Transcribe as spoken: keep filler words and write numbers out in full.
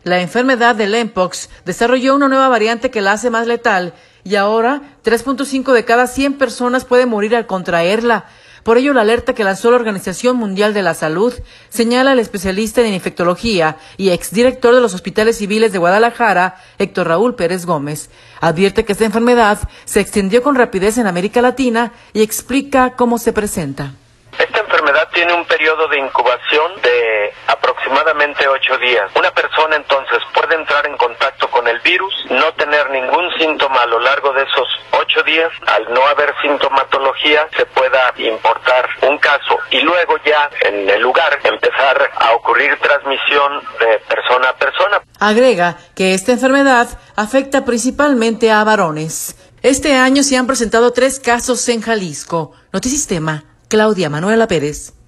La enfermedad del Mpox desarrolló una nueva variante que la hace más letal y ahora tres punto cinco de cada cien personas puede morir al contraerla. Por ello, la alerta que lanzó la Organización Mundial de la Salud señala al especialista en infectología y exdirector de los hospitales civiles de Guadalajara, Héctor Raúl Pérez Gómez. Advierte que esta enfermedad se extendió con rapidez en América Latina y explica cómo se presenta. Esta enfermedad tiene un periodo de incubación de aproximadamente ocho días. Una persona entonces puede entrar en contacto con el virus, no tener ningún síntoma a lo largo de esos ocho días. Al no haber sintomatología, se pueda importar un caso y luego ya en el lugar empezar a ocurrir transmisión de persona a persona. Agrega que esta enfermedad afecta principalmente a varones. Este año se han presentado tres casos en Jalisco. Notisistema, Claudia Manuela Pérez.